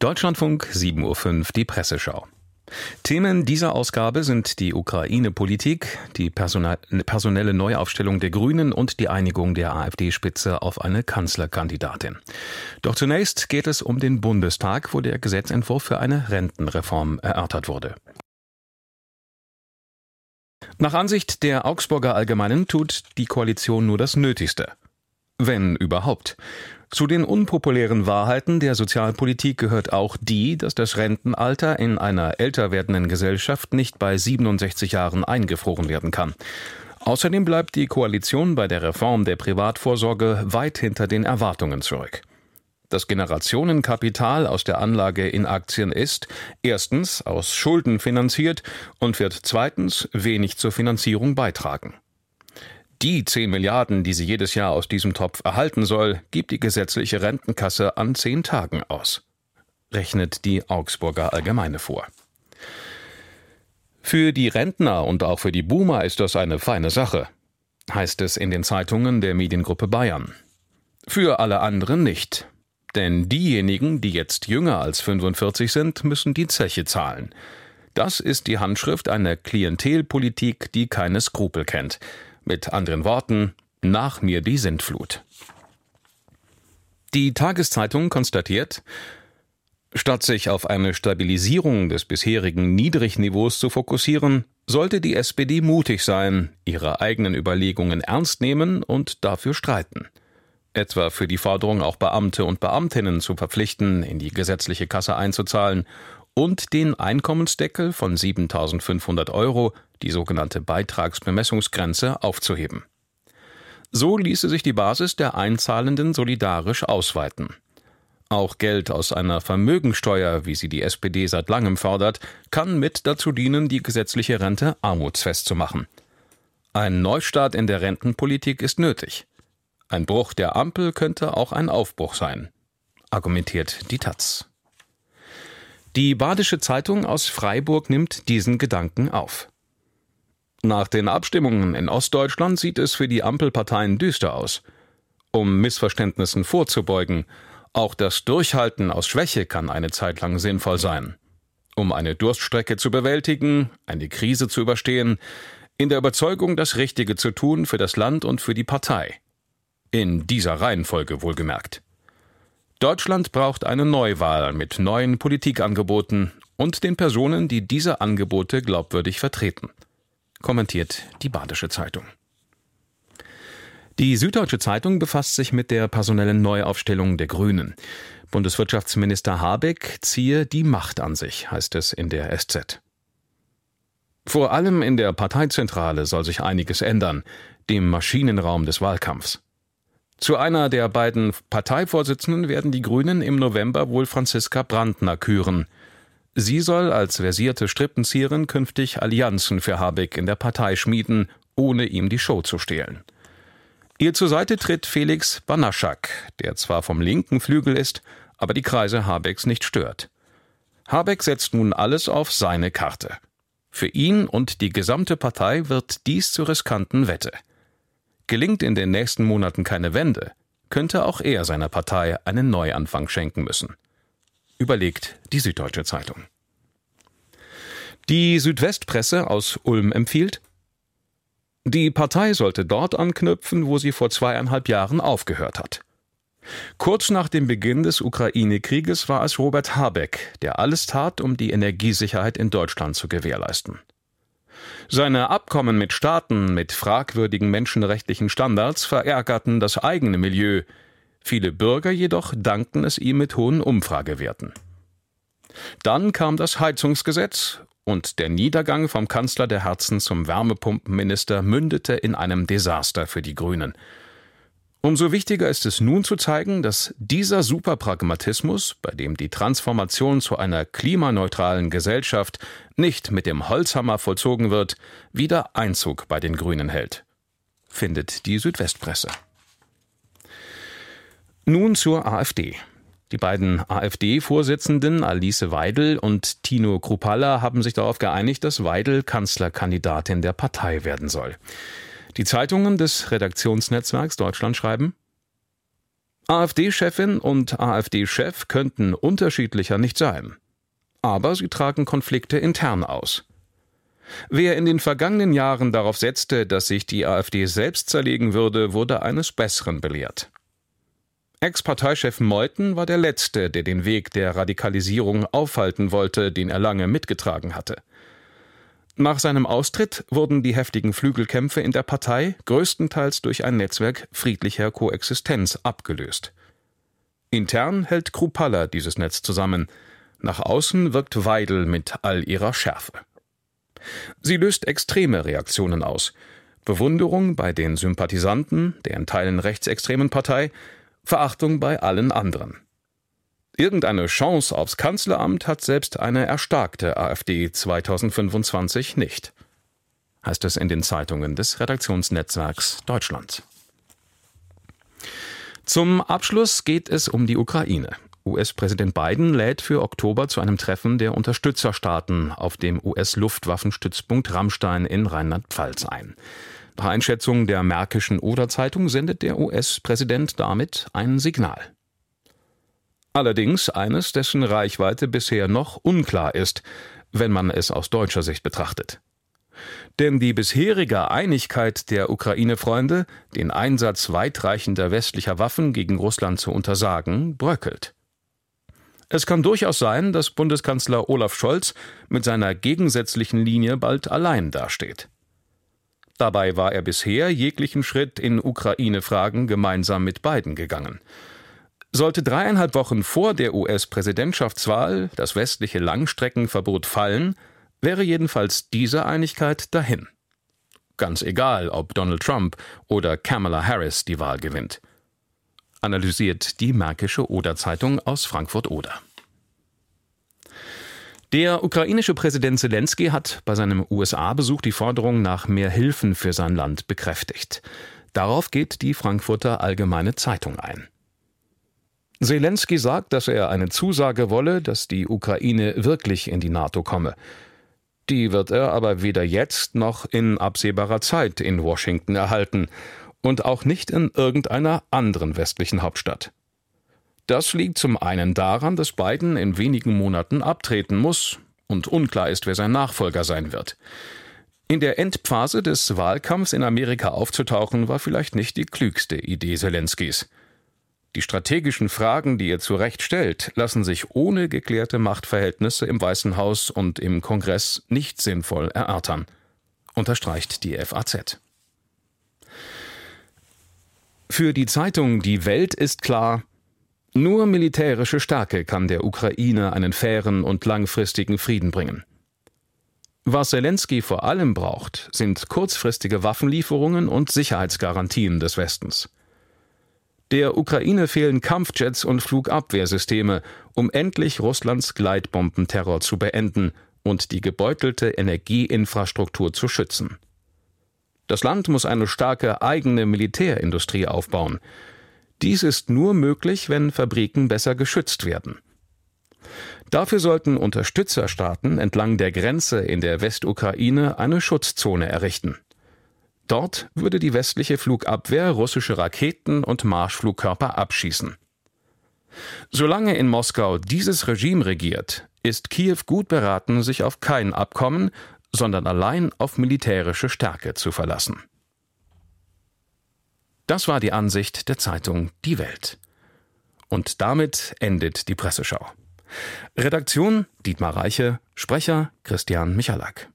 Deutschlandfunk 7:05 Uhr, die Presseschau. Themen dieser Ausgabe sind die Ukraine-Politik, die personelle Neuaufstellung der Grünen und die Einigung der AfD-Spitze auf eine Kanzlerkandidatin. Doch zunächst geht es um den Bundestag, wo der Gesetzentwurf für eine Rentenreform erörtert wurde. Nach Ansicht der Augsburger Allgemeinen tut die Koalition nur das Nötigste. Wenn überhaupt. Zu den unpopulären Wahrheiten der Sozialpolitik gehört auch die, dass das Rentenalter in einer älter werdenden Gesellschaft nicht bei 67 Jahren eingefroren werden kann. Außerdem bleibt die Koalition bei der Reform der Privatvorsorge weit hinter den Erwartungen zurück. Das Generationenkapital aus der Anlage in Aktien ist erstens aus Schulden finanziert und wird zweitens wenig zur Finanzierung beitragen. Die 10 Milliarden, die sie jedes Jahr aus diesem Topf erhalten soll, gibt die gesetzliche Rentenkasse an 10 Tagen aus, rechnet die Augsburger Allgemeine vor. Für die Rentner und auch für die Boomer ist das eine feine Sache, heißt es in den Zeitungen der Mediengruppe Bayern. Für alle anderen nicht. Denn diejenigen, die jetzt jünger als 45 sind, müssen die Zeche zahlen. Das ist die Handschrift einer Klientelpolitik, die keine Skrupel kennt. Mit anderen Worten, nach mir die Sintflut. Die Tageszeitung konstatiert, statt sich auf eine Stabilisierung des bisherigen Niedrigniveaus zu fokussieren, sollte die SPD mutig sein, ihre eigenen Überlegungen ernst nehmen und dafür streiten. Etwa für die Forderung, auch Beamte und Beamtinnen zu verpflichten, in die gesetzliche Kasse einzuzahlen und den Einkommensdeckel von 7.500 €, die sogenannte Beitragsbemessungsgrenze, aufzuheben. So ließe sich die Basis der Einzahlenden solidarisch ausweiten. Auch Geld aus einer Vermögensteuer, wie sie die SPD seit langem fordert, kann mit dazu dienen, die gesetzliche Rente armutsfest zu machen. Ein Neustart in der Rentenpolitik ist nötig. Ein Bruch der Ampel könnte auch ein Aufbruch sein, argumentiert die taz. Die Badische Zeitung aus Freiburg nimmt diesen Gedanken auf. Nach den Abstimmungen in Ostdeutschland sieht es für die Ampelparteien düster aus. Um Missverständnissen vorzubeugen, auch das Durchhalten aus Schwäche kann eine Zeit lang sinnvoll sein. Um eine Durststrecke zu bewältigen, eine Krise zu überstehen, in der Überzeugung, das Richtige zu tun für das Land und für die Partei. In dieser Reihenfolge wohlgemerkt. Deutschland braucht eine Neuwahl mit neuen Politikangeboten und den Personen, die diese Angebote glaubwürdig vertreten, kommentiert die Badische Zeitung. Die Süddeutsche Zeitung befasst sich mit der personellen Neuaufstellung der Grünen. Bundeswirtschaftsminister Habeck ziehe die Macht an sich, heißt es in der SZ. Vor allem in der Parteizentrale soll sich einiges ändern, dem Maschinenraum des Wahlkampfs. Zu einer der beiden Parteivorsitzenden werden die Grünen im November wohl Franziska Brandner küren. Sie soll als versierte Strippenzieherin künftig Allianzen für Habeck in der Partei schmieden, ohne ihm die Show zu stehlen. Ihr zur Seite tritt Felix Banaschak, der zwar vom linken Flügel ist, aber die Kreise Habecks nicht stört. Habeck setzt nun alles auf seine Karte. Für ihn und die gesamte Partei wird dies zur riskanten Wette. Gelingt in den nächsten Monaten keine Wende, könnte auch er seiner Partei einen Neuanfang schenken müssen, überlegt die Süddeutsche Zeitung. Die Südwestpresse aus Ulm empfiehlt, die Partei sollte dort anknüpfen, wo sie vor 2,5 Jahren aufgehört hat. Kurz nach dem Beginn des Ukraine-Krieges war es Robert Habeck, der alles tat, um die Energiesicherheit in Deutschland zu gewährleisten. Seine Abkommen mit Staaten mit fragwürdigen menschenrechtlichen Standards verärgerten das eigene Milieu. Viele Bürger jedoch dankten es ihm mit hohen Umfragewerten. Dann kam das Heizungsgesetz und der Niedergang vom Kanzler der Herzen zum Wärmepumpenminister mündete in einem Desaster für die Grünen. Umso wichtiger ist es nun zu zeigen, dass dieser Superpragmatismus, bei dem die Transformation zu einer klimaneutralen Gesellschaft nicht mit dem Holzhammer vollzogen wird, wieder Einzug bei den Grünen hält, findet die Südwestpresse. Nun zur AfD. Die beiden AfD-Vorsitzenden Alice Weidel und Tino Kruppalla haben sich darauf geeinigt, dass Weidel Kanzlerkandidatin der Partei werden soll. Die Zeitungen des Redaktionsnetzwerks Deutschland schreiben: AfD-Chefin und AfD-Chef könnten unterschiedlicher nicht sein. Aber sie tragen Konflikte intern aus. Wer in den vergangenen Jahren darauf setzte, dass sich die AfD selbst zerlegen würde, wurde eines Besseren belehrt. Ex-Parteichef Meuthen war der Letzte, der den Weg der Radikalisierung aufhalten wollte, den er lange mitgetragen hatte. Nach seinem Austritt wurden die heftigen Flügelkämpfe in der Partei größtenteils durch ein Netzwerk friedlicher Koexistenz abgelöst. Intern hält Kruppalla dieses Netz zusammen, nach außen wirkt Weidel mit all ihrer Schärfe. Sie löst extreme Reaktionen aus: Bewunderung bei den Sympathisanten der in Teilen rechtsextremen Partei, Verachtung bei allen anderen. Irgendeine Chance aufs Kanzleramt hat selbst eine erstarkte AfD 2025 nicht, heißt es in den Zeitungen des Redaktionsnetzwerks Deutschland. Zum Abschluss geht es um die Ukraine. US-Präsident Biden lädt für Oktober zu einem Treffen der Unterstützerstaaten auf dem US-Luftwaffenstützpunkt Ramstein in Rheinland-Pfalz ein. Nach Einschätzung der Märkischen Oder-Zeitung sendet der US-Präsident damit ein Signal. Allerdings eines, dessen Reichweite bisher noch unklar ist, wenn man es aus deutscher Sicht betrachtet. Denn die bisherige Einigkeit der Ukraine-Freunde, den Einsatz weitreichender westlicher Waffen gegen Russland zu untersagen, bröckelt. Es kann durchaus sein, dass Bundeskanzler Olaf Scholz mit seiner gegensätzlichen Linie bald allein dasteht. Dabei war er bisher jeglichen Schritt in Ukraine-Fragen gemeinsam mit Biden gegangen. Sollte 3,5 Wochen vor der US-Präsidentschaftswahl das westliche Langstreckenverbot fallen, wäre jedenfalls diese Einigkeit dahin. Ganz egal, ob Donald Trump oder Kamala Harris die Wahl gewinnt. Analysiert die Märkische Oder-Zeitung aus Frankfurt-Oder. Der ukrainische Präsident Selenskyj hat bei seinem USA-Besuch die Forderung nach mehr Hilfen für sein Land bekräftigt. Darauf geht die Frankfurter Allgemeine Zeitung ein. Selenskyj sagt, dass er eine Zusage wolle, dass die Ukraine wirklich in die NATO komme. Die wird er aber weder jetzt noch in absehbarer Zeit in Washington erhalten und auch nicht in irgendeiner anderen westlichen Hauptstadt. Das liegt zum einen daran, dass Biden in wenigen Monaten abtreten muss und unklar ist, wer sein Nachfolger sein wird. In der Endphase des Wahlkampfs in Amerika aufzutauchen, war vielleicht nicht die klügste Idee Selenskys. Die strategischen Fragen, die er zu Recht stellt, lassen sich ohne geklärte Machtverhältnisse im Weißen Haus und im Kongress nicht sinnvoll erörtern, unterstreicht die FAZ. Für die Zeitung Die Welt ist klar: Nur militärische Stärke kann der Ukraine einen fairen und langfristigen Frieden bringen. Was Selenskyj vor allem braucht, sind kurzfristige Waffenlieferungen und Sicherheitsgarantien des Westens. Der Ukraine fehlen Kampfjets und Flugabwehrsysteme, um endlich Russlands Gleitbombenterror zu beenden und die gebeutelte Energieinfrastruktur zu schützen. Das Land muss eine starke eigene Militärindustrie aufbauen. Dies ist nur möglich, wenn Fabriken besser geschützt werden. Dafür sollten Unterstützerstaaten entlang der Grenze in der Westukraine eine Schutzzone errichten. Dort würde die westliche Flugabwehr russische Raketen und Marschflugkörper abschießen. Solange in Moskau dieses Regime regiert, ist Kiew gut beraten, sich auf kein Abkommen, sondern allein auf militärische Stärke zu verlassen. Das war die Ansicht der Zeitung Die Welt. Und damit endet die Presseschau. Redaktion Dietmar Reiche, Sprecher Christian Michalak.